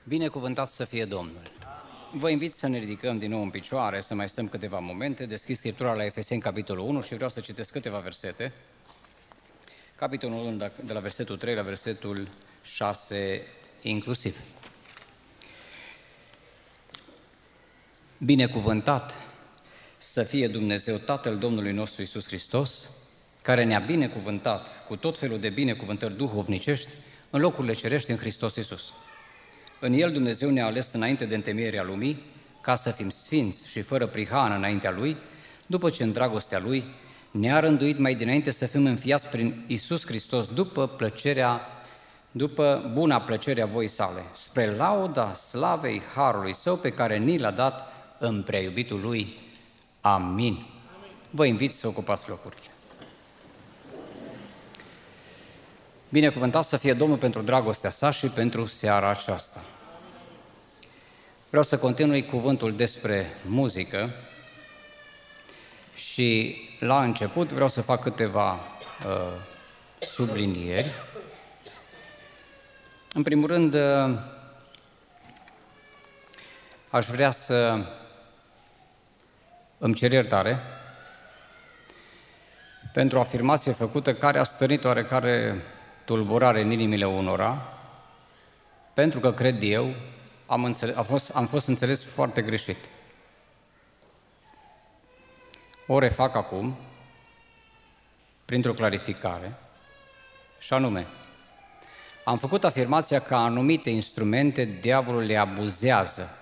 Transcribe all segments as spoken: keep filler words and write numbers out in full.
Binecuvântat să fie Domnul! Vă invit să ne ridicăm din nou în picioare, să mai stăm câteva momente. Deschid Scriptura la Efeseni, capitolul unu, și vreau să citesc câteva versete. Capitolul unu, de la versetul trei la versetul șase inclusiv. Binecuvântat să fie Dumnezeu Tatăl Domnului nostru Iisus Hristos, care ne-a binecuvântat cu tot felul de binecuvântări duhovnicești în locurile cerești în Hristos Iisus. În El Dumnezeu ne-a ales înainte de întemeierea lumii, ca să fim sfinți și fără prihană înaintea Lui, după ce în dragostea Lui ne-a rânduit mai dinainte să fim înfiați prin Iisus Hristos după plăcerea, după buna plăcerea voii sale, spre lauda slavei harului Său pe care ni l-a dat în prea iubitul Lui. Amin. Vă invit să ocupați locurile. Binecuvântat să fie Domnul pentru dragostea sa și pentru seara aceasta. Vreau să continui cuvântul despre muzică și la început vreau să fac câteva uh, sublinieri. În primul rând, uh, aș vrea să îmi cer iertare pentru o afirmație făcută care a stârnit oarecare tulburare în inimile unora, pentru că, cred eu, am, înțeles, am, fost, am fost înțeles foarte greșit. O refac acum, printr-o clarificare, și anume, am făcut afirmația că anumite instrumente diavolul le abuzează.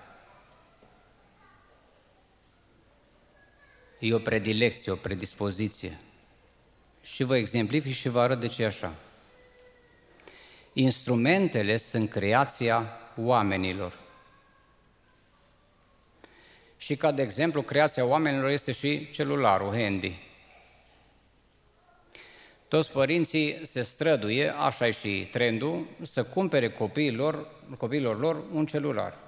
E o predilecție, o predispoziție. Și vă exemplific și vă arăt de ce e așa. Instrumentele sunt creația oamenilor. Și ca de exemplu, creația oamenilor este și celularul, handy. Toți părinții se străduie, așa e și trendul, să cumpere copiilor, copiilor lor un celular.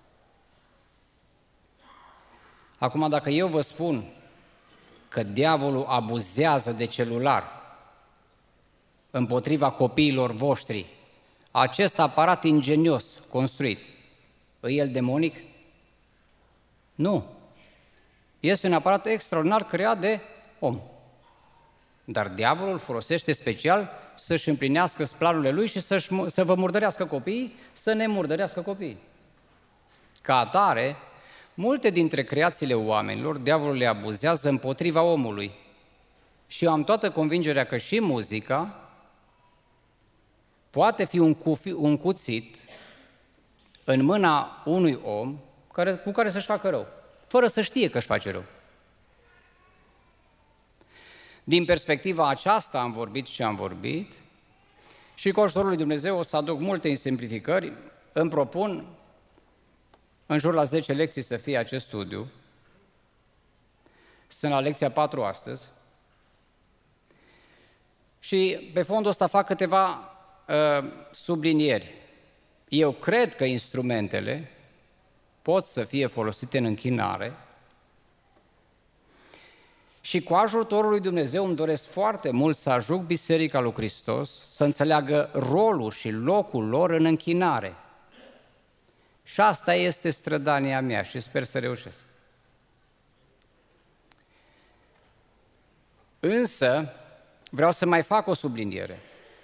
Acum, dacă eu vă spun că diavolul abuzează de celular împotriva copiilor voștri, acest aparat ingenios construit, e el demonic? Nu. Este un aparat extraordinar creat de om. Dar diavolul folosește special să-și împlinească planurile lui și să-și, să vă murdărească copiii, să ne murdărească copiii. Ca atare, multe dintre creațiile oamenilor, diavolul le abuzează împotriva omului. Și eu am toată convingerea că și muzica poate fi un, cufi, un cuțit în mâna unui om care, cu care să-și facă rău, fără să știe că își face rău. Din perspectiva aceasta am vorbit și am vorbit și cu ajutorul lui Dumnezeu o să aduc multe simplificări. Îmi propun în jur la zece lecții să fie acest studiu. Sunt la lecția patru astăzi și pe fondul ăsta fac câteva sublinieri. Eu cred că instrumentele pot să fie folosite în închinare și cu ajutorul lui Dumnezeu îmi doresc foarte mult să ajut Biserica lui Hristos să înțeleagă rolul și locul lor în închinare. Și asta este strădania mea și sper să reușesc. Însă, vreau să mai fac o subliniere,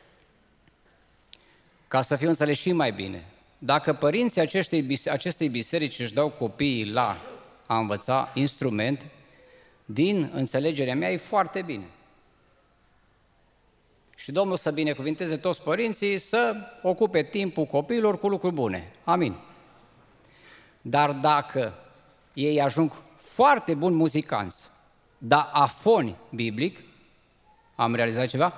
ca să fiu înțeles și mai bine. Dacă părinții acestei, acestei biserici își dau copiii la a învăța instrument, din înțelegerea mea e foarte bine. Și Domnul să binecuvinteze toți părinții să ocupe timpul copiilor cu lucruri bune. Amin. Dar dacă ei ajung foarte buni muzicanți, dar afoni biblic, am realizat ceva?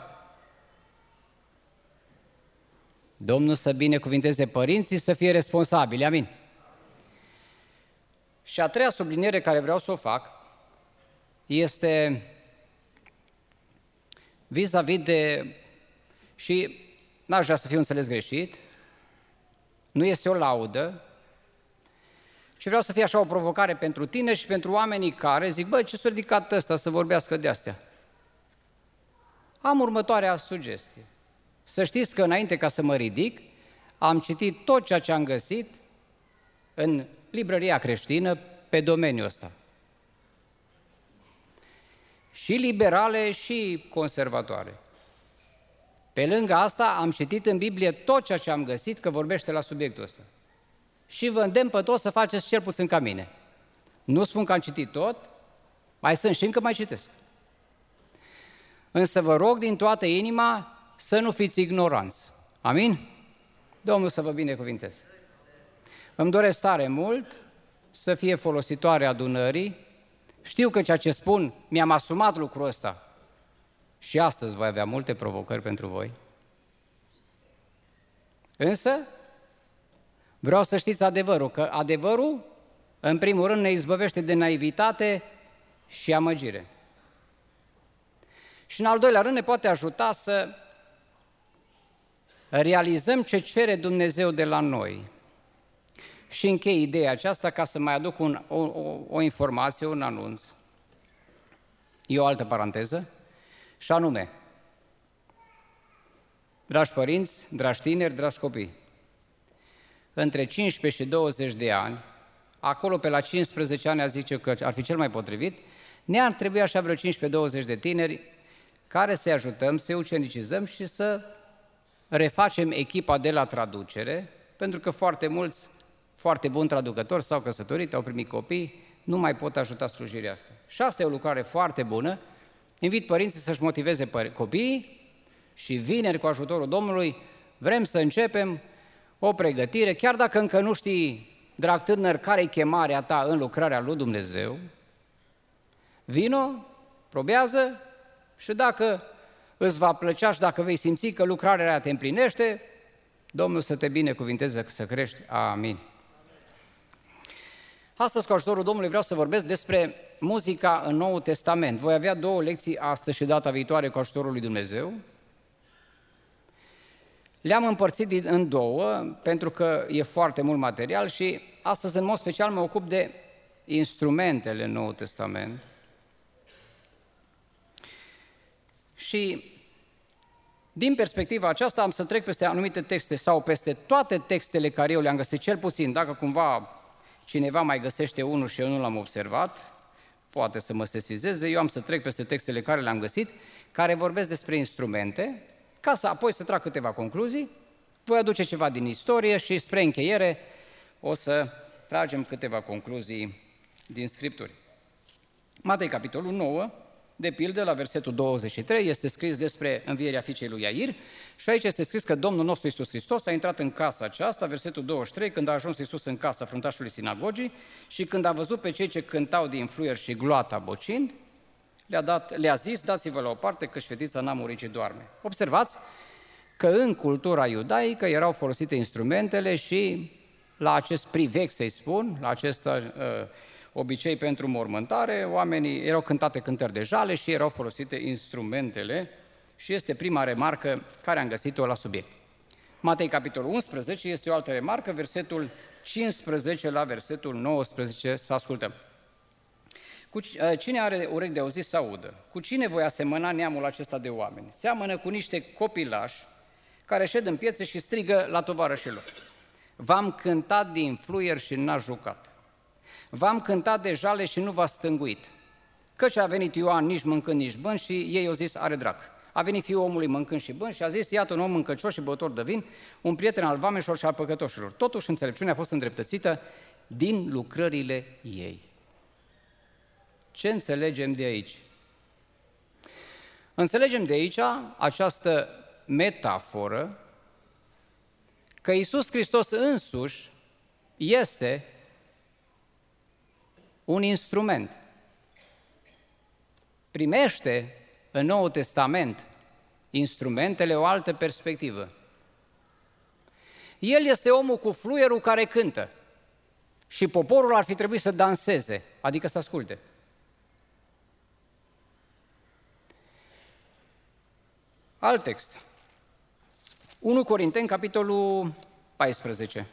Domnul să binecuvinteze părinții să fie responsabili. Amin. Și a treia subliniere care vreau să o fac este vis-a-vis de, și n-aș vrea să fiu înțeles greșit, nu este o laudă, ci vreau să fie așa o provocare pentru tine și pentru oamenii care zic, băi, ce s-a ridicat ăsta să vorbească de astea? Am următoarea sugestie. Să știți că înainte ca să mă ridic, am citit tot ceea ce am găsit în librăria creștină pe domeniul ăsta. Și liberale și conservatoare. Pe lângă asta am citit în Biblie tot ceea ce am găsit că vorbește la subiectul ăsta. Și vă îndemn pe toți să faceți cel puțin ca mine. Nu spun că am citit tot, mai sunt și încă mai citesc. Însă vă rog din toată inima să nu fiți ignoranți. Amin? Domnul să vă binecuvinteze. Îmi doresc tare mult să fie folositoare adunării. Știu că ceea ce spun, mi-am asumat lucrul ăsta. Și astăzi voi avea multe provocări pentru voi. Însă, vreau să știți adevărul, că adevărul, în primul rând, ne izbăvește de naivitate și amăgire. Și în al doilea rând ne poate ajuta să realizăm ce cere Dumnezeu de la noi. Și închei ideea aceasta ca să mai aduc un, o, o, o informație, un anunț. E o altă paranteză. Și anume, dragi părinți, dragi tineri, dragi copii, între cincisprezece și douăzeci de ani, acolo pe la cincisprezece ani, a zice că ar fi cel mai potrivit, ne-ar trebui așa vreo cincisprezece douăzeci de tineri care să-i ajutăm, să-i ucenicizăm și să refacem echipa de la traducere, pentru că foarte mulți, foarte buni traducători s-au căsătorit, au primit copii, nu mai pot ajuta slujirea asta. Și asta e o lucrare foarte bună. Invit părinții să-și motiveze copiii și vineri, cu ajutorul Domnului, vrem să începem o pregătire, chiar dacă încă nu știi, drag tânăr, care-i chemarea ta în lucrarea lui Dumnezeu, vino, probează și dacă îți va plăcea și dacă vei simți că lucrarea aia te împlinește, Domnul să te binecuvinteze să crești. Amin. Astăzi, cu ajutorul Domnului, vreau să vorbesc despre muzica în Noul Testament. Voi avea două lecții astăzi și data viitoare cu ajutorul lui Dumnezeu. Le-am împărțit în două, pentru că e foarte mult material și astăzi, în mod special, mă ocup de instrumentele în Noul Testament. Și din perspectiva aceasta am să trec peste anumite texte sau peste toate textele care eu le-am găsit, cel puțin, dacă cumva cineva mai găsește unul și eu nu l-am observat, poate să mă sesizeze, eu am să trec peste textele care le-am găsit, care vorbesc despre instrumente, ca să apoi să trag câteva concluzii, voi aduce ceva din istorie și spre încheiere o să tragem câteva concluzii din Scripturi. Matei, capitolul nouă, de pildă, la versetul douăzeci și trei, este scris despre învierea fiicei lui Iair și aici este scris că Domnul nostru Iisus Hristos a intrat în casa aceasta, versetul douăzeci și trei, când a ajuns Iisus în casa fruntașului sinagogii și când a văzut pe cei ce cântau din fluier și gloata bocind, le-a, dat, le-a zis, dați-vă la o parte că fetița n-a murit, ci doarme. Observați că în cultura iudaică erau folosite instrumentele și la acest privec, să-i spun, la acest uh, obicei pentru mormântare, oamenii erau cântate cântări de jale și erau folosite instrumentele și este prima remarcă care am găsit-o la subiect. Matei, capitolul unsprezece, este o altă remarcă, versetul cincisprezece la versetul nouăsprezece, să ascultăm. Cu cine are urechi de auzit să audă? Cu cine voi asemăna neamul acesta de oameni? Seamănă cu niște copilași care șed în piețe și strigă la tovarășilor. V-am cântat din fluier și n-a jucat. V-am cântat de jale și nu v-a stânguit. Căci a venit Ioan nici mâncând, nici bând și ei au zis, are drac. A venit Fiul omului mâncând și bând și a zis, iată un om mâncăcios și băutor de vin, un prieten al vameșilor și al păcătoșilor. Totuși înțelepciunea a fost îndreptățită din lucrările ei. Ce înțelegem de aici? Înțelegem de aici această metaforă că Iisus Hristos însuși este un instrument. Primește în Noul Testament instrumentele o altă perspectivă. El este omul cu fluierul care cântă și poporul ar fi trebuit să danseze, adică să asculte. Alt text. unu Corinteni, capitolul paisprezece.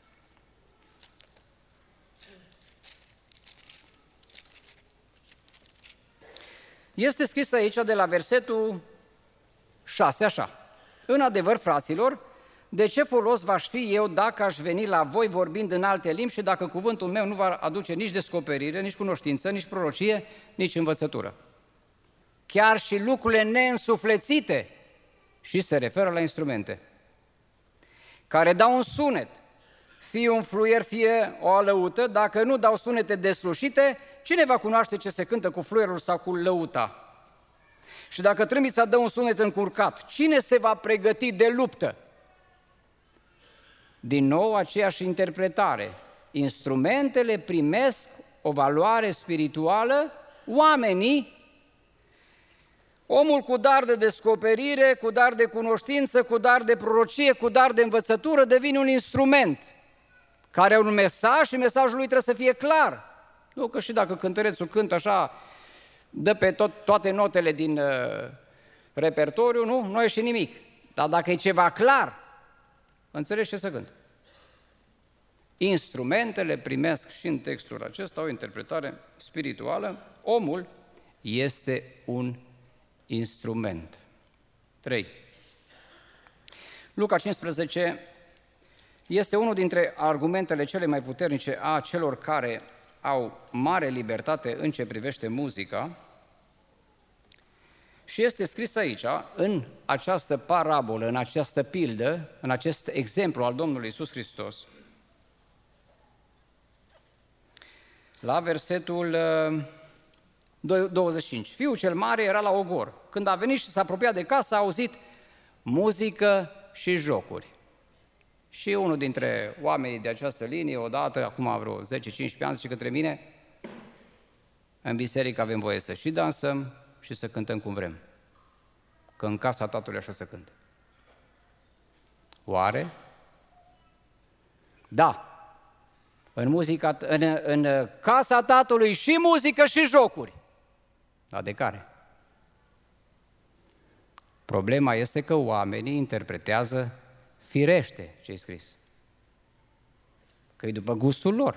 Este scris aici de la versetul șase așa. În adevăr, fraților, de ce folos v-aș fi eu dacă aș veni la voi vorbind în alte limbi și dacă cuvântul meu nu va aduce nici descoperire, nici cunoștință, nici prorocie, nici învățătură? Chiar și lucrurile neînsuflețite, și se referă la instrumente, care dau un sunet, fie un fluier, fie o alăută, dacă nu dau sunete deslușite, cine va cunoaște ce se cântă cu fluierul sau cu lăuta? Și dacă trâmbița dă un sunet încurcat, cine se va pregăti de luptă? Din nou aceeași interpretare. Instrumentele primesc o valoare spirituală, oamenii, omul cu dar de descoperire, cu dar de cunoștință, cu dar de prorocie, cu dar de învățătură, devine un instrument care are un mesaj și mesajul lui trebuie să fie clar. Nu că și dacă cântărețul cântă așa, dă pe tot, toate notele din uh, repertoriu, nu, nu ieși nimic. Dar dacă e ceva clar, înțelegi ce să cântă. Instrumentele primesc și în textul acesta o interpretare spirituală. Omul este un instrument. trei. Luca cincisprezece este unul dintre argumentele cele mai puternice a celor care au mare libertate în ce privește muzica și este scris aici, în această parabolă, în această pildă, în acest exemplu al Domnului Iisus Hristos, la versetul douăzeci și cinci. Fiul cel mare era la ogor. Când a venit și s-a apropiat de casă, a auzit muzică și jocuri. Și unul dintre oamenii de această linie, odată, acum vreo zece cincisprezece ani, zice către mine, în biserică avem voie să și dansăm și să cântăm cum vrem. Că în casa tatălui așa se cântă. Oare? Da. În, muzica, în, în casa tatălui și muzică și jocuri. Dar de care? Problema este că oamenii interpretează firește ce-i scris. Că e după gustul lor.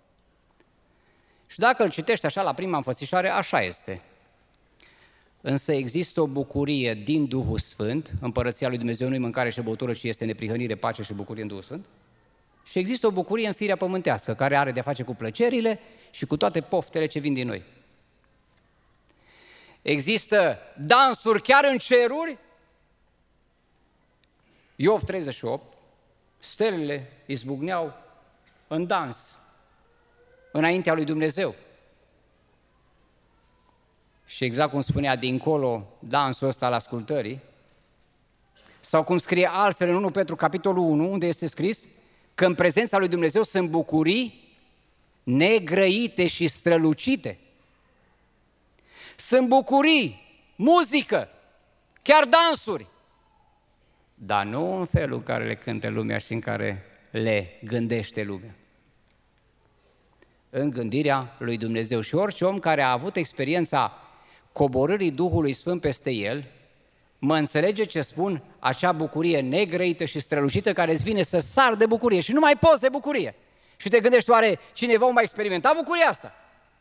Și dacă îl citești așa la prima înfățișare, așa este. Însă există o bucurie din Duhul Sfânt, împărăția lui Dumnezeu nu-i mâncare și băutură, ci este neprihănire, pace și bucurie în Duhul Sfânt. Și există o bucurie în firea pământească, care are de-a face cu plăcerile și cu toate poftele ce vin din noi. Există dansuri chiar în ceruri. Iov treizeci și opt, stelele izbucneau în dans înaintea lui Dumnezeu. Și exact cum spunea dincolo dansul ăsta al ascultării, sau cum scrie altfel în unu Petru, capitolul unu, unde este scris că în prezența lui Dumnezeu sunt bucurii negrăite și strălucite. Sunt bucurii, muzică, chiar dansuri, dar nu în felul în care le cântă lumea și în care le gândește lumea. În gândirea lui Dumnezeu. Și orice om care a avut experiența coborârii Duhului Sfânt peste el, mă înțelege ce spun, acea bucurie negrăită și strălucită care îți vine să sar de bucurie și nu mai poți de bucurie. Și te gândești, oare cineva o mai experimenta bucuria asta?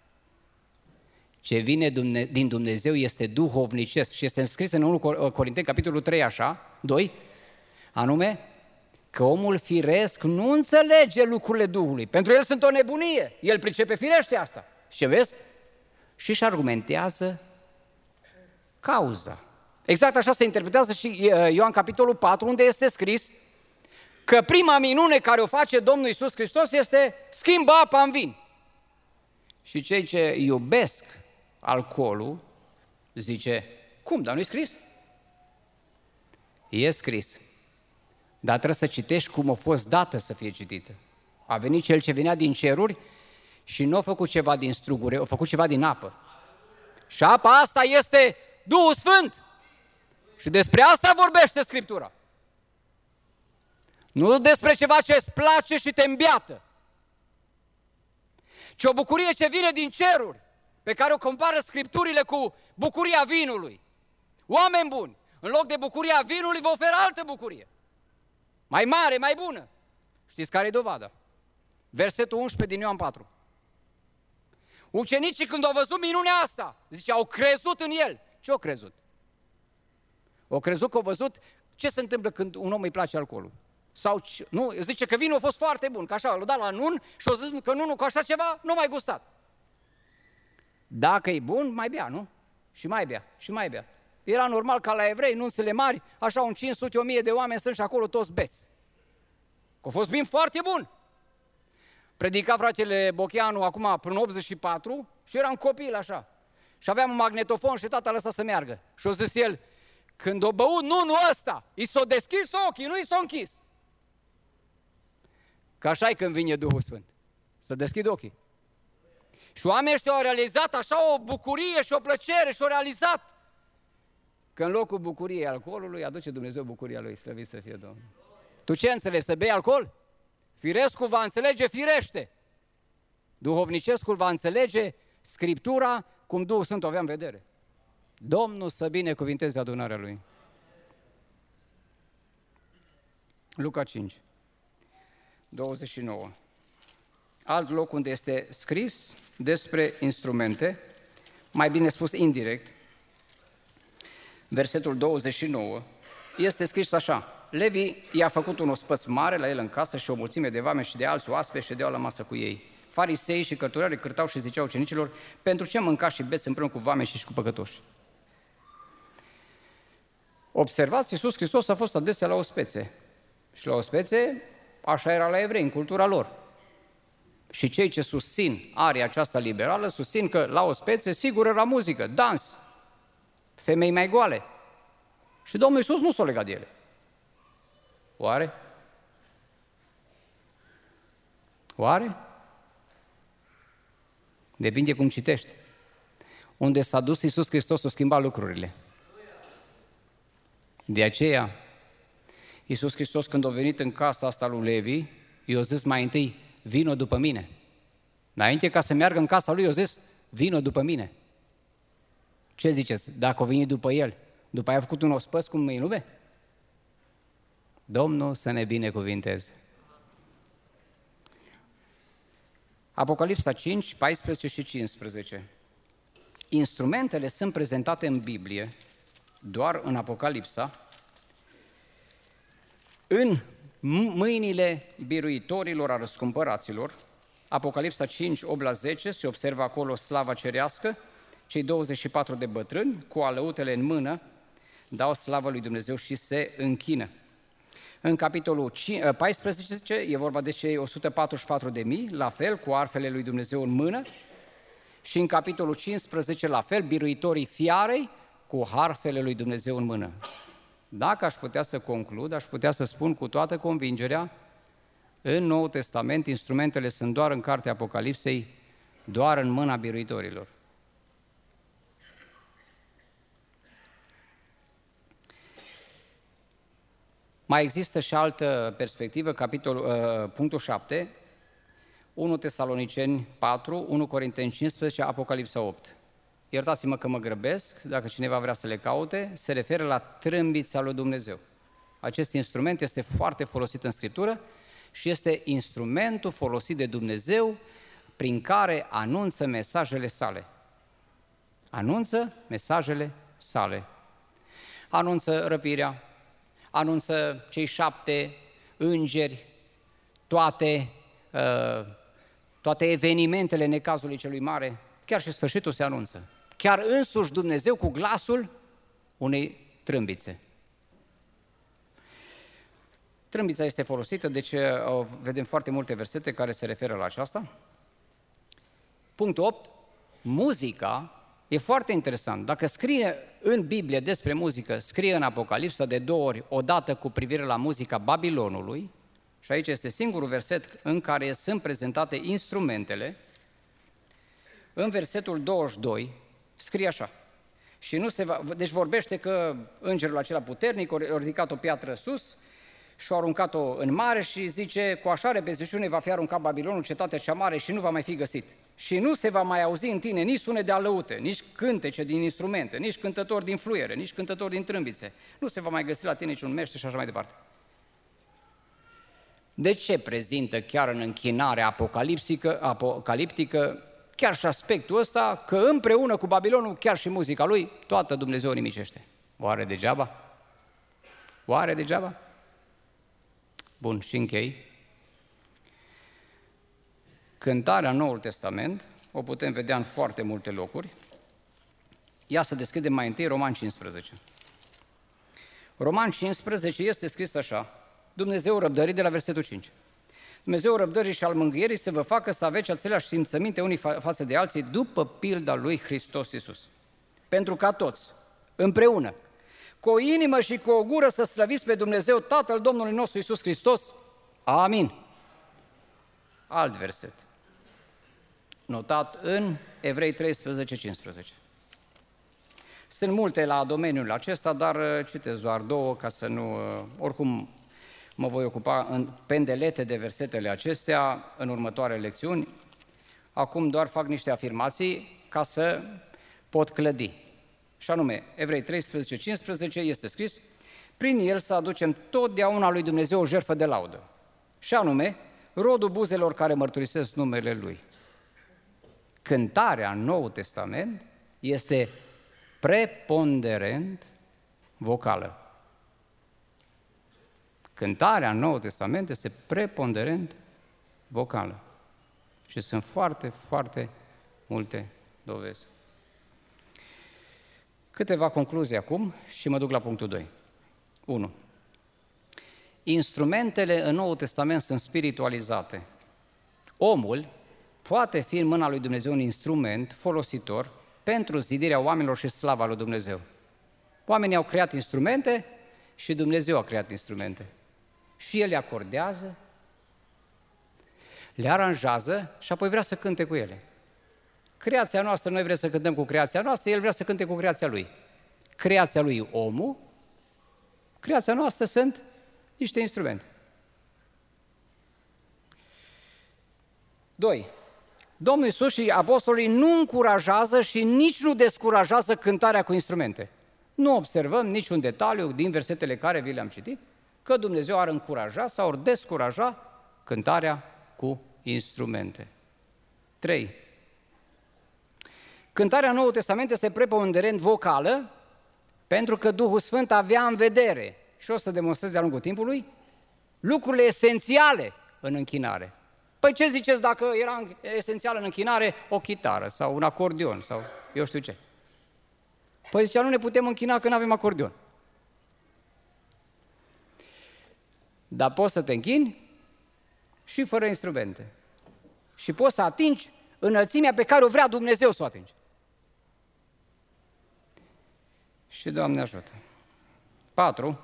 Ce vine din Dumnezeu este duhovnicesc și este înscris în unu Corinteni, capitolul trei, așa, doi, anume că omul firesc nu înțelege lucrurile Duhului. Pentru el sunt o nebunie, el pricepe firește asta. Și ce vezi? Și își argumentează cauza. Exact așa se interpretează și Ioan capitolul patru, unde este scris că prima minune care o face Domnul Iisus Hristos este schimbă apa în vin. Și cei ce iubesc alcoolul zice, cum, dar nu-i scris? E scris, dar trebuie să citești cum a fost dată să fie citită. A venit cel ce venea din ceruri și nu a făcut ceva din strugure, a făcut ceva din apă. Și apa asta este Duhul Sfânt. Și despre asta vorbește Scriptura. Nu despre ceva ce îți place și te îmbiată, ci o bucurie ce vine din ceruri, pe care o compară Scripturile cu bucuria vinului. Oameni buni, în loc de bucuria vinului vă oferă altă bucurie. Mai mare, mai bună. Știți care e dovada? Versetul unsprezece din Ioan patru. Ucenicii când au văzut minunea asta, zice, au crezut în el. Ce au crezut? Au crezut că au văzut ce se întâmplă când un om îi place alcoolul. Sau, nu, zice că vinul a fost foarte bun, că așa, l-a dat la nun și a zis că nunul cu așa ceva nu mai gustat. Dacă e bun, mai bea, nu? Și mai bea, și mai bea. Era normal ca la evrei, nunțile mari, așa un cinci sute, o mie de oameni strânși acolo, toți beți. Că a fost vin foarte bun. Predica fratele Bocheanu acum până optzeci și patru și eram copil așa. Și aveam un magnetofon și tata lăsa să meargă. Și a zis el, când o băut nunul ăsta, i s-o deschis ochii, nu i s-o închis. Că așa e când vine Duhul Sfânt, să deschid ochii. Și oamenii ăștia au realizat așa o bucurie și o plăcere și au realizat că în locul bucuriei alcoolului aduce Dumnezeu bucuria Lui, slăvit să fie Domnul. Tu ce înțelegi? Să bei alcool? Firescul va înțelege firește. Duhovnicescul va înțelege Scriptura cum Duhul Sfânt o avea în vedere. Domnul să binecuvinteze adunarea Lui. Luca cinci, douăzeci și nouă. Alt loc unde este scris despre instrumente, mai bine spus indirect, versetul douăzeci și nouă, este scris așa: Levi i-a făcut un ospăț mare la el în casă și o mulțime de vameni și de alți oaspeți ședeau la masă cu ei. Farisei și cărturarii cârtau și ziceau ucenicilor: pentru ce mâncați și beți împreună cu vameni și cu păcătoși? Observați, Iisus Hristos a fost adesea la ospețe. Și la ospețe, așa era la evrei, în cultura lor. Și cei ce susțin aria aceasta liberală, susțin că la ospețe, sigur, era muzică, dans, femei mai goale. Și Domnul Iisus nu s-a legat de ele. Oare? Oare? Depinde cum citești. Unde s-a dus Iisus Hristos, o schimba lucrurile. De aceea, Iisus Hristos, când a venit în casa asta lui Levi, i-a zis mai întâi: vino după mine. Înainte ca să meargă în casa lui, i-a zis: vino după mine. Ce ziceți? Dacă o veni după el, după aia a făcut un ospăț cum îi lume? Domnul să ne binecuvinteze. Apocalipsa cinci, paisprezece și cincisprezece. Instrumentele sunt prezentate în Biblie, doar în Apocalipsa, în mâinile biruitorilor, a răscumpăraților. Apocalipsa cinci, opt la zece, se observă acolo slava cerească, cei douăzeci și patru de bătrâni, cu alăutele în mână, dau slavă lui Dumnezeu și se închină. În capitolul paisprezece e vorba de cei o sută patruzeci și patru de mii, la fel, cu arfele lui Dumnezeu în mână, și în capitolul cincisprezece, la fel, biruitorii fiarei, cu harfele lui Dumnezeu în mână. Dacă aș putea să conclud, aș putea să spun cu toată convingerea, în Noul Testament, instrumentele sunt doar în cartea Apocalipsei, doar în mâna biruitorilor. Mai există și altă perspectivă, capitolul, uh, punctul șapte, unu Tesaloniceni patru, unu Corinteni cincisprezece, Apocalipsa opt. Iertați-mă că mă grăbesc, dacă cineva vrea să le caute, se referă la trâmbița lui Dumnezeu. Acest instrument este foarte folosit în Scriptură și este instrumentul folosit de Dumnezeu prin care anunță mesajele sale. Anunță mesajele sale. Anunță răpirea, anunță cei șapte îngeri, toate, uh, toate evenimentele necazului celui mare, chiar și sfârșitul se anunță. Chiar însuși Dumnezeu cu glasul unei trâmbițe. Trâmbița este folosită, deci vedem foarte multe versete care se referă la aceasta. Punctul opt. Muzica e foarte interesant. Dacă scrie în Biblie despre muzică, scrie în Apocalipsa de două ori, odată cu privire la muzica Babilonului, și aici este singurul verset în care sunt prezentate instrumentele. În versetul douăzeci și doi scrie așa: și nu se va, deci vorbește că îngerul acela puternic a ridicat o piatră sus și a aruncat-o în mare și zice: cu așa repeziciune va fi aruncat Babilonul, cetatea cea mare, și nu va mai fi găsit. Și nu se va mai auzi în tine nici sunet de alăute, nici cântece din instrumente, nici cântători din fluiere, nici cântători din trâmbițe. Nu se va mai găsi la tine niciun mește și așa mai departe. De ce prezintă chiar în închinarea apocaliptică, apocaliptică chiar și aspectul ăsta că împreună cu Babilonul, chiar și muzica lui, toată Dumnezeu nimicește? Oare degeaba? Oare degeaba? Bun, și închei. Cântarea în Noul Testament o putem vedea în foarte multe locuri. Ia să deschidem mai întâi Roman cincisprezece. Roman cincisprezece este scris așa: Dumnezeu răbdării, de la versetul cinci. Dumnezeu răbdării și al mângâierii să vă facă să aveți aceleași simțăminte unii fa- față de alții după pilda lui Hristos Iisus. Pentru ca toți, împreună, cu o inimă și cu o gură să slăviți pe Dumnezeu Tatăl Domnului nostru Iisus Hristos. Amin. Alt verset, notat în Evrei treisprezece cincisprezece. Sunt multe la domeniul acesta, dar citesc doar două, ca să nu... Oricum mă voi ocupa în pendelete de versetele acestea în următoarele lecțiuni. Acum doar fac niște afirmații ca să pot clădi. Și anume, Evrei treisprezece cincisprezece este scris: prin el să aducem totdeauna lui Dumnezeu o jertfă de laudă. Și anume, rodul buzelor care mărturisesc numele Lui. Cântarea în Noul Testament este preponderent vocală. Cântarea în Noul Testament este preponderent vocală. Și sunt foarte, foarte multe dovezi. Câteva concluzii acum și mă duc la punctul doi. unu. Instrumentele în Noul Testament sunt spiritualizate. Omul poate fi în mâna lui Dumnezeu un instrument folositor pentru zidirea oamenilor și slava lui Dumnezeu. Oamenii au creat instrumente și Dumnezeu a creat instrumente. Și El le acordează, le aranjează și apoi vrea să cânte cu ele. Creația noastră, noi vrem să cântăm cu creația noastră, El vrea să cânte cu creația Lui. Creația Lui, omul, creația noastră sunt niște instrumente. Doi. Domnul Iisus și apostolii nu încurajează și nici nu descurajează cântarea cu instrumente. Nu observăm niciun detaliu din versetele care vi le-am citit că Dumnezeu ar încuraja sau ar descuraja cântarea cu instrumente. Trei. Cântarea în Noul Testament este preponderent vocală pentru că Duhul Sfânt avea în vedere, și o să demonstrez de-a lungul timpului, lucrurile esențiale în închinare. Păi ce ziceți dacă era esențial în închinare o chitară sau un acordeon sau eu știu ce? Păi zicea, nu ne putem închina că nu avem acordeon. Dar poți să te închini și fără instrumente. Și poți să atingi înălțimea pe care o vrea Dumnezeu să o atingi. Și Doamne ajută. Patru.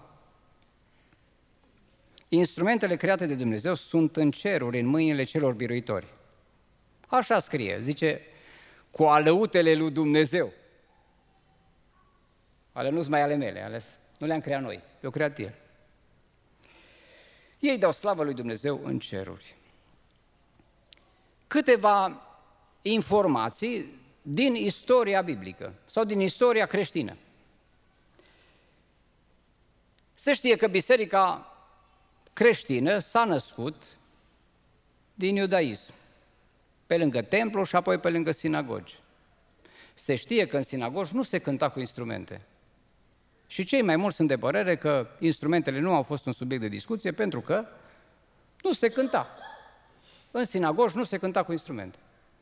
Instrumentele create de Dumnezeu sunt în ceruri, în mâinile celor biruitori. Așa scrie, zice, cu alăutele lui Dumnezeu. Ale nu-s mai ale mele, ale, nu le-am creat noi, le-o creat El. Ei dau slavă lui Dumnezeu în ceruri. Câteva informații din istoria biblică sau din istoria creștină. Se știe că biserica creștină s-a născut din iudaism, pe lângă templu și apoi pe lângă sinagogi. Se știe că în sinagogi nu se cânta cu instrumente. Și cei mai mulți sunt de părere că instrumentele nu au fost un subiect de discuție pentru că nu se cânta. În sinagogi nu se cânta cu instrumente.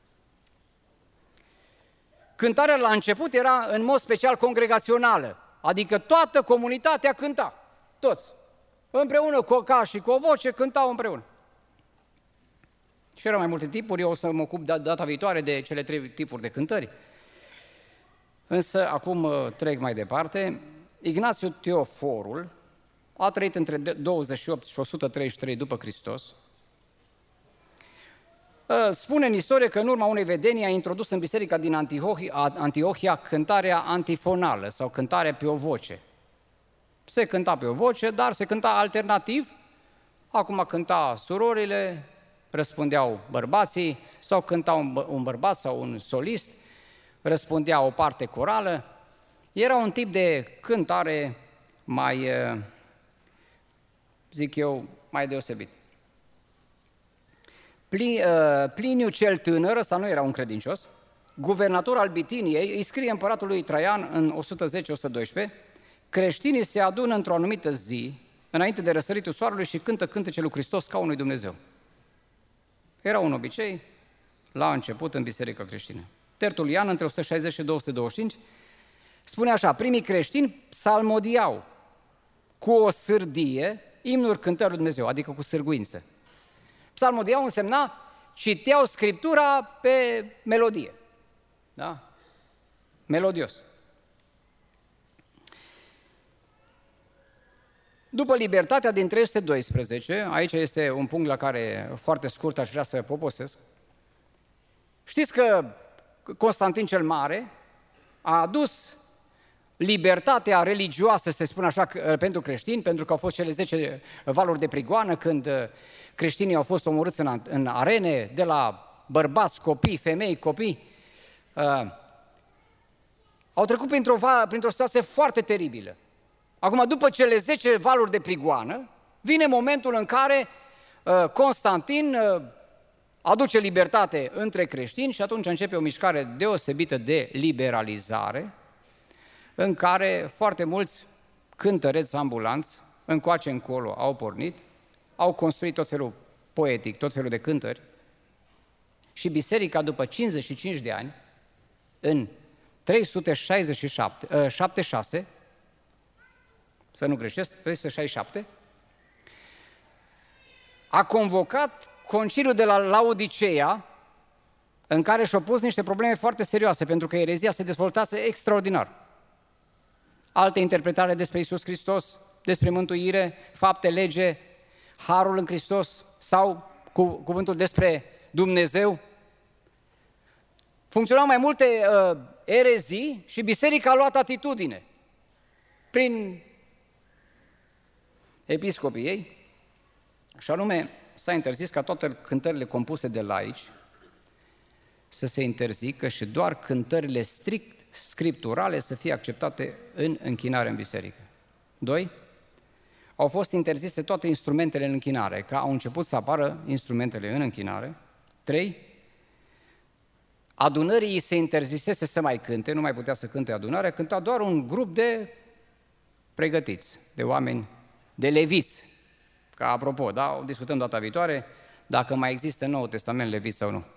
Cântarea la început era în mod special congregațională, adică toată comunitatea cânta, toți. Împreună cu o ca și cu o voce cântau împreună. Și erau mai multe tipuri, eu o să mă ocup data viitoare de cele trei tipuri de cântări. Însă, acum trec mai departe. Ignațiu Teoforul a trăit între douăzeci și opt și o sută treizeci și trei după Hristos. Spune în istorie că în urma unei vedenii a introdus în biserica din Antiohia, Antiohia cântarea antifonală sau cântarea pe o voce. Se cânta pe o voce, dar se cânta alternativ. Acum cânta surorile, răspundeau bărbații, sau cânta un, bă- un bărbat sau un solist, răspundea o parte corală. Era un tip de cântare mai, zic eu, mai deosebit. Pliniu cel tânăr, ăsta nu era un credincios, guvernator al Bitiniei, îi scrie împăratului Traian în o sută zece - o sută doisprezece, creștinii se adună într-o anumită zi înainte de răsăritul soarelui și cântă cântecele lui Hristos ca unui Dumnezeu. Era un obicei la început în Biserica creștină. Tertulian, între o sută șaizeci și două sute douăzeci și cinci, spune așa: primii creștini psalmodiau cu o sârdie imnuri cântării lui Dumnezeu, adică cu sârguință. Psalmodiau însemna citeau Scriptura pe melodie. Da? Melodios. După libertatea din trei sute doisprezece, aici este un punct la care foarte scurt aș vrea să poposesc, știți că Constantin cel Mare a adus libertatea religioasă, să spun așa, pentru creștini, pentru că au fost cele zece valuri de prigoană, când creștinii au fost omorâți în, în arene, de la bărbați, copii, femei, copii. Uh, au trecut printr-o, printr-o situație foarte teribilă. Acum, după cele zece valuri de prigoană, vine momentul în care uh, Constantin uh, aduce libertate între creștini și atunci începe o mișcare deosebită de liberalizare, în care foarte mulți cântăreți ambulanți, încoace încolo, au pornit, au construit tot felul poetic, tot felul de cântări și biserica, după cincizeci și cinci de ani, în trei sute șaizeci și șase, să nu greșesc, trei sute șaizeci și șapte, a convocat conciliul de la Laodiceea, în care și-au pus niște probleme foarte serioase, pentru că erezia se dezvoltase extraordinar. Alte interpretare despre Iisus Hristos, despre mântuire, fapte, lege, harul în Hristos sau cu, cuvântul despre Dumnezeu. Funcționau mai multe uh, erezii și biserica a luat atitudine prin episcopii ei, și anume s-a interzis ca toate cântările compuse de laici să se interzică și doar cântările strict scripturale să fie acceptate în închinare în biserică. Doi, au fost interzise toate instrumentele în închinare, că au început să apară instrumentele în închinare. Trei, adunării se interzisese să mai cânte, nu mai putea să cânte adunarea, cânta doar un grup de pregătiți, de oameni, de leviți. Ca apropo, da, o discutăm data viitoare, dacă mai există în Noul Testament leviți sau nu.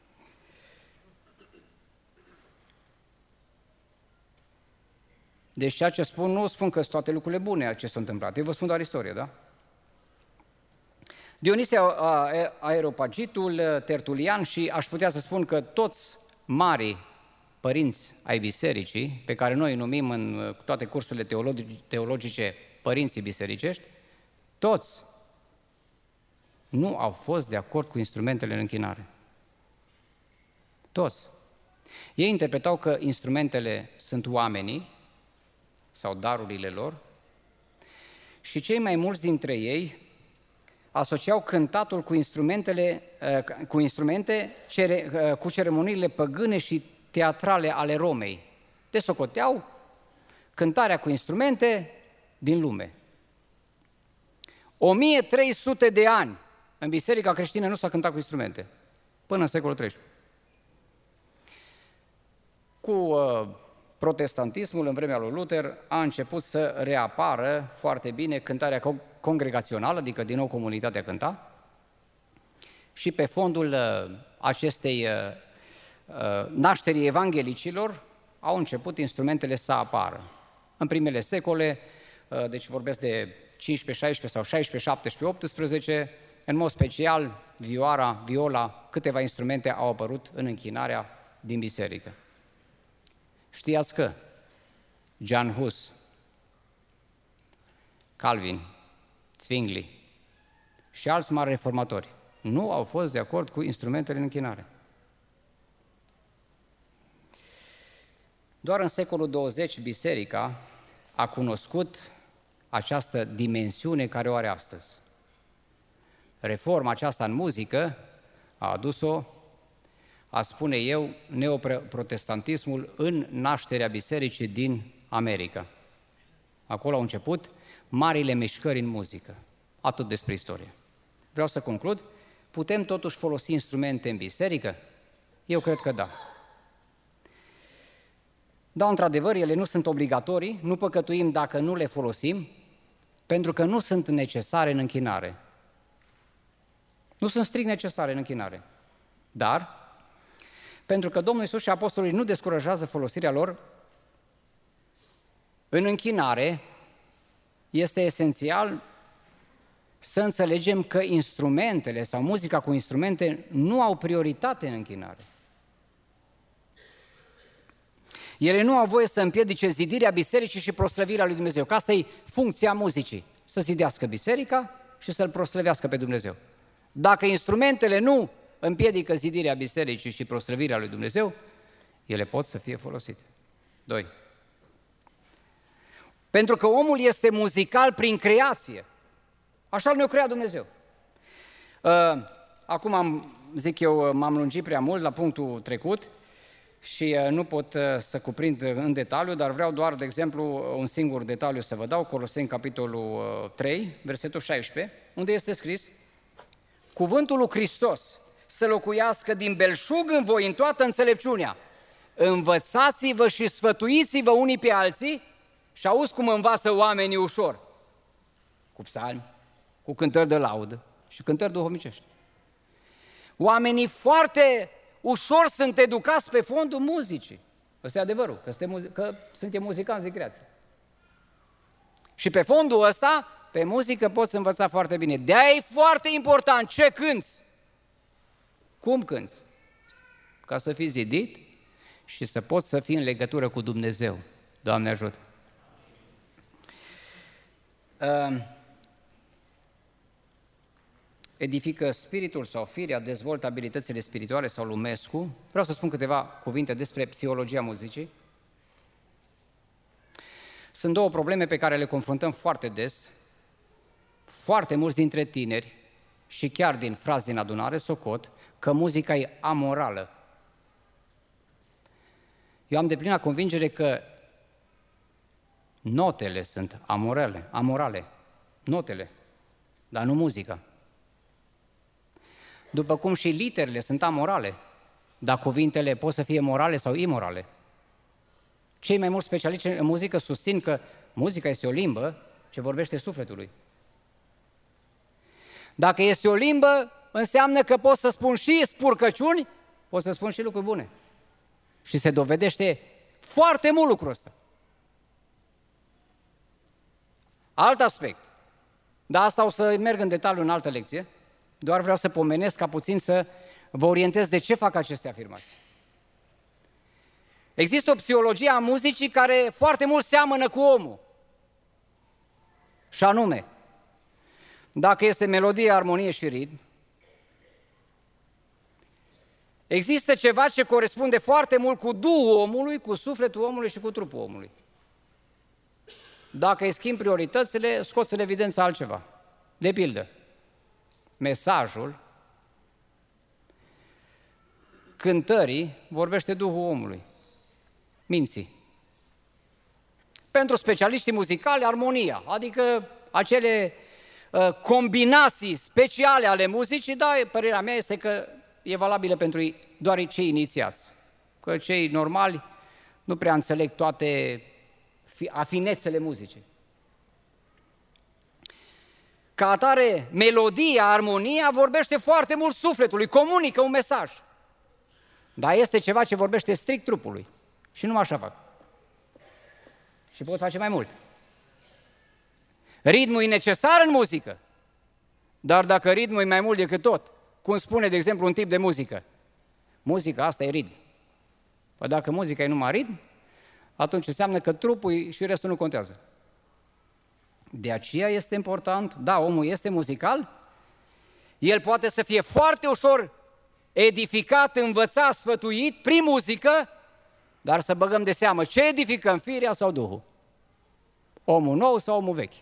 Deci ceea ce spun, nu spun că sunt toate lucrurile bune ce s-au întâmplat, eu vă spun doar istorie, da? Dionisie Areopagitul, Tertulian și aș putea să spun că toți marii părinți ai bisericii, pe care noi îi numim în toate cursurile teologice părinții bisericești, toți nu au fost de acord cu instrumentele în închinare. Toți. Ei interpretau că instrumentele sunt oamenii sau darurile lor și cei mai mulți dintre ei asociau cântatul cu instrumentele, cu instrumente, cu ceremoniile păgâne și teatrale ale Romei. Deci socoteau cântarea cu instrumente din lume. o mie trei sute de ani în biserica creștină nu s-a cântat cu instrumente, până în secolul treisprezece. Cu uh, protestantismul în vremea lui Luther a început să reapară foarte bine cântarea congregațională, adică din nou comunitatea cânta, și pe fondul uh, acestei uh, uh, nașterii evanghelicilor au început instrumentele să apară. În primele secole, uh, deci vorbesc de cincisprezece, șaisprezece sau șaisprezece, șaptesprezece, optsprezece, în mod special vioara, viola, câteva instrumente au apărut în închinarea din biserică. Știați că Jan Hus, Calvin, Zwingli și alți mari reformatori nu au fost de acord cu instrumentele în închinare. Doar în secolul douăzeci biserica a cunoscut această dimensiune care o are astăzi. Reforma aceasta în muzică a adus-o, a spune eu, neoprotestantismul în nașterea bisericii din America. Acolo au început marile mișcări în muzică. Atât despre istorie. Vreau să conclud, putem totuși folosi instrumente în biserică? Eu cred că da. Da, într-adevăr, ele nu sunt obligatorii, nu păcătuim dacă nu le folosim. Pentru că nu sunt necesare în închinare. Nu sunt strict necesare în închinare. Dar, pentru că Domnul Iisus și apostolii nu descurajează folosirea lor, în închinare este esențial să înțelegem că instrumentele sau muzica cu instrumente nu au prioritate în închinare. Ele nu au voie să împiedice zidirea bisericii și proslăvirea lui Dumnezeu, că asta e funcția muzicii, să zidească biserica și să-L proslăvească pe Dumnezeu. Dacă instrumentele nu împiedică zidirea bisericii și proslăvirea lui Dumnezeu, ele pot să fie folosite. Doi. Pentru că omul este muzical prin creație. Așa ne-a creat Dumnezeu. Acum, am, zic eu, m-am lungit prea mult la punctul trecut și nu pot să cuprind în detaliu, dar vreau doar, de exemplu, un singur detaliu să vă dau, Coloseni, capitolul trei, versetul șaisprezece, unde este scris: cuvântul lui Hristos să locuiască din belșug în voi în toată înțelepciunea. Învățați-vă și sfătuiți-vă unii pe alții și auzi cum învață oamenii ușor, cu psalmi, cu cântări de laudă și cântări duhovnicești. Oamenii foarte ușor sunt educați pe fondul muzicii. Ăsta e adevărul, că, suntem, că suntem muzicanți de creație. Și pe fondul ăsta, pe muzică poți învăța foarte bine. De-aia e foarte important ce cânți, cum cânți, ca să fii zidit și să poți să fii în legătură cu Dumnezeu. Doamne ajută! Uh, edifică spiritul sau firea, dezvoltă abilitățile spirituale sau lumescu. Vreau să spun câteva cuvinte despre psihologia muzicii. Sunt două probleme pe care le confruntăm foarte des. Foarte mulți dintre tineri și chiar din frazi din adunare socot că muzica e amorală. Eu am deplină convingere că notele sunt amorale, amorale, notele, dar nu muzica. După cum și literele sunt amorale, dar cuvintele pot să fie morale sau imorale. Cei mai mulți specialiști în muzică susțin că muzica este o limbă ce vorbește sufletului. Dacă este o limbă, înseamnă că pot să spun și spurcăciuni, pot să spun și lucruri bune. Și se dovedește foarte mult lucrul ăsta. Alt aspect, dar asta o să merg în detaliu în altă lecție, doar vreau să pomenesc ca puțin să vă orientez de ce fac aceste afirmații. Există o psihologie a muzicii care foarte mult seamănă cu omul. Și anume, dacă este melodie, armonie și ritm, există ceva ce corespunde foarte mult cu Duhul omului, cu sufletul omului și cu trupul omului. Dacă îi schimbi prioritățile, scoți în evidență altceva. De pildă, mesajul cântării vorbește Duhul omului, minții. Pentru specialiștii muzicali, armonia, adică acele uh, combinații speciale ale muzicii, da, părerea mea este că e valabilă pentru doar cei inițiați, că cei normali nu prea înțeleg toate afinețele muzicii. Ca atare, melodia, armonia vorbește foarte mult sufletului, comunică un mesaj. Dar este ceva ce vorbește strict trupului. Și numai așa fac. Și pot face mai mult. Ritmul e necesar în muzică, dar dacă ritmul e mai mult decât tot, cum spune, de exemplu, un tip de muzică, muzica asta e ritm. Păi dacă muzica e numai ritm, atunci înseamnă că trupul și restul nu contează. De aceea este important, da, omul este muzical, el poate să fie foarte ușor edificat, învățat, sfătuit prin muzică, dar să băgăm de seamă ce edificăm, firea sau Duhul? Omul nou sau omul vechi?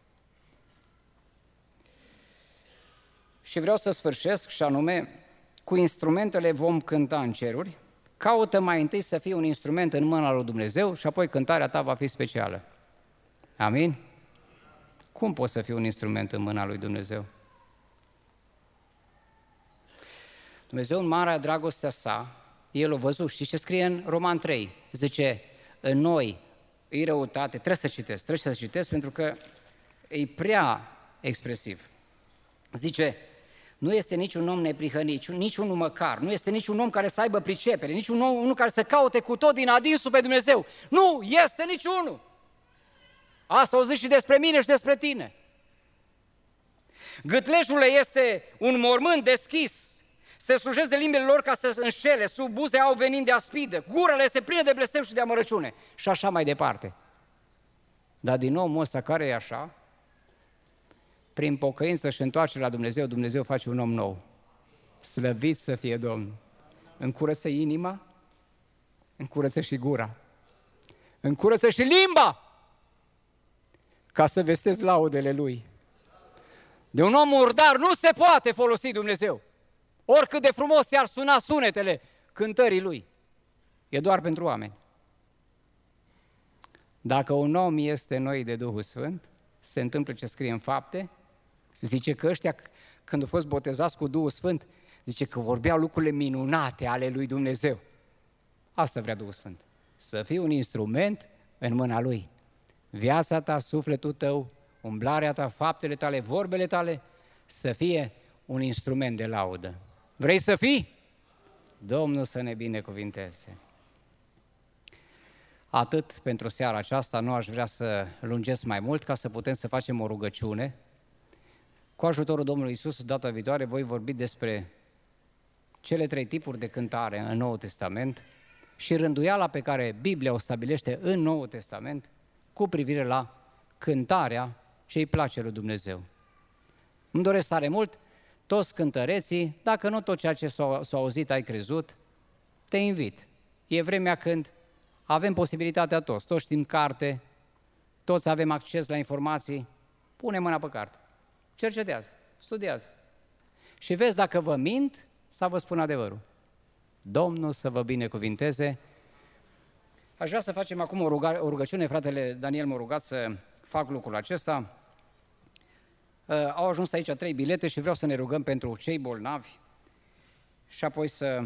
Și vreau să sfârșesc și anume, cu instrumentele vom cânta în ceruri, caută mai întâi să fie un instrument în mâna lui Dumnezeu și apoi cântarea ta va fi specială. Amin? Cum poți să fii un instrument în mâna lui Dumnezeu? Dumnezeu, în marea dragostea sa, El a văzut. Știți ce scrie în Roman trei? Zice, în noi e răutate. Trebuie să citesc, trebuie să citesc pentru că e prea expresiv. Zice, nu este niciun om neprihănit, niciunul măcar, nu este niciun om care să aibă pricepere, niciun om unul care să caute cu tot din adinsul pe Dumnezeu. Nu este niciunul! Asta o zic și despre mine și despre tine. Gâtleșule este un mormânt deschis, se slujesc de limbile lor ca să înșele, sub buze au venind de aspidă, gura le este plină de blestem și de amărăciune și așa mai departe. Dar din omul ăsta care e așa, prin pocăință și întoarcere la Dumnezeu, Dumnezeu face un om nou. Slăvit să fie Domnul. Încurăță inima, încurăță și gura, încurăță și limba, ca să vestezi laudele Lui. De un om murdar nu se poate folosi Dumnezeu. Oricât de frumos i-ar suna sunetele cântării Lui. E doar pentru oameni. Dacă un om este noi de Duhul Sfânt, se întâmplă ce scrie în Fapte, zice că ăștia, când au fost botezați cu Duhul Sfânt, zice că vorbeau lucrurile minunate ale lui Dumnezeu. Asta vrea Duhul Sfânt. Să fii un instrument în mâna Lui. Viața ta, sufletul tău, umblarea ta, faptele tale, vorbele tale, să fie un instrument de laudă. Vrei să fii? Domnul să ne binecuvinteze. Atât pentru seara aceasta, nu aș vrea să lungesc mai mult ca să putem să facem o rugăciune. Cu ajutorul Domnului Iisus, data viitoare, voi vorbi despre cele trei tipuri de cântare în Noul Testament și rânduiala pe care Biblia o stabilește în Noul Testament cu privire la cântarea ce îi place lui Dumnezeu. Îmi doresc tare mult, toți cântăreții, dacă nu tot ceea ce s-a, s-a auzit ai crezut, te invit. E vremea când avem posibilitatea toți, toți știm carte, toți avem acces la informații, pune mâna pe carte, cercetează, studiază și vezi dacă vă mint sau vă spun adevărul. Domnul să vă binecuvinteze. Aș vrea să facem acum o, ruga, o rugăciune, fratele Daniel m-a rugat să fac lucrul acesta. Uh, au ajuns aici trei bilete și vreau să ne rugăm pentru cei bolnavi și apoi să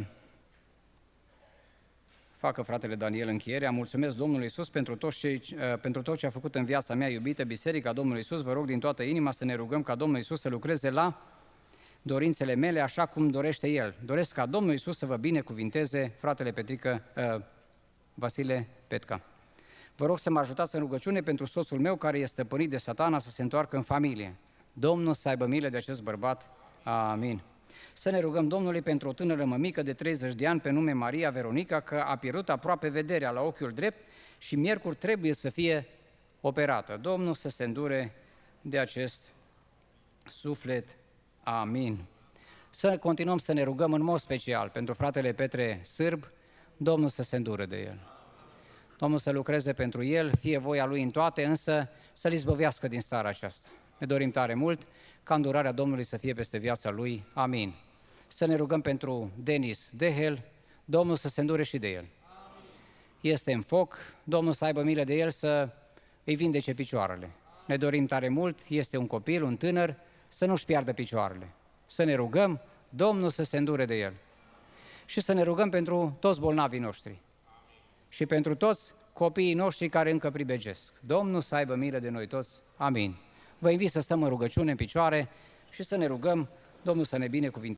facă fratele Daniel încheierea. Mulțumesc Domnului Iisus pentru tot, ce, uh, pentru tot ce a făcut în viața mea iubită, Biserica Domnului Iisus. Vă rog din toată inima să ne rugăm ca Domnul Iisus să lucreze la dorințele mele așa cum dorește El. Doresc ca Domnul Iisus să vă binecuvinteze, fratele Petrică, uh, Vasile Petca. Vă rog să mă ajutați în rugăciune pentru soțul meu care este stăpânit de Satana să se întoarcă în familie. Domnul să aibă milă de acest bărbat. Amin. Să ne rugăm Domnului pentru o tânără mămică de treizeci de ani pe nume Maria Veronica, că a pierdut aproape vederea la ochiul drept și miercuri trebuie să fie operată. Domnul să se îndure de acest suflet. Amin. Să continuăm să ne rugăm în mod special pentru fratele Petre Sârb, Domnul să se îndure de el. Domnul să lucreze pentru el, fie voia lui în toate, însă să-l izbăvească din starea aceasta. Ne dorim tare mult ca îndurarea Domnului să fie peste viața lui. Amin. Să ne rugăm pentru Denis Dehel, Domnul să se îndure și de el. Amin. Este în foc, Domnul să aibă milă de el să îi vindece picioarele. Ne dorim tare mult, este un copil, un tânăr, să nu-și piardă picioarele. Să ne rugăm, Domnul să se îndure de el. Și să ne rugăm pentru toți bolnavii noștri. Și pentru toți copiii noștri care încă pribegesc. Domnul să aibă milă de noi toți. Amin. Vă invit să stăm în rugăciune în picioare și să ne rugăm, Domnul să ne binecuvinteze.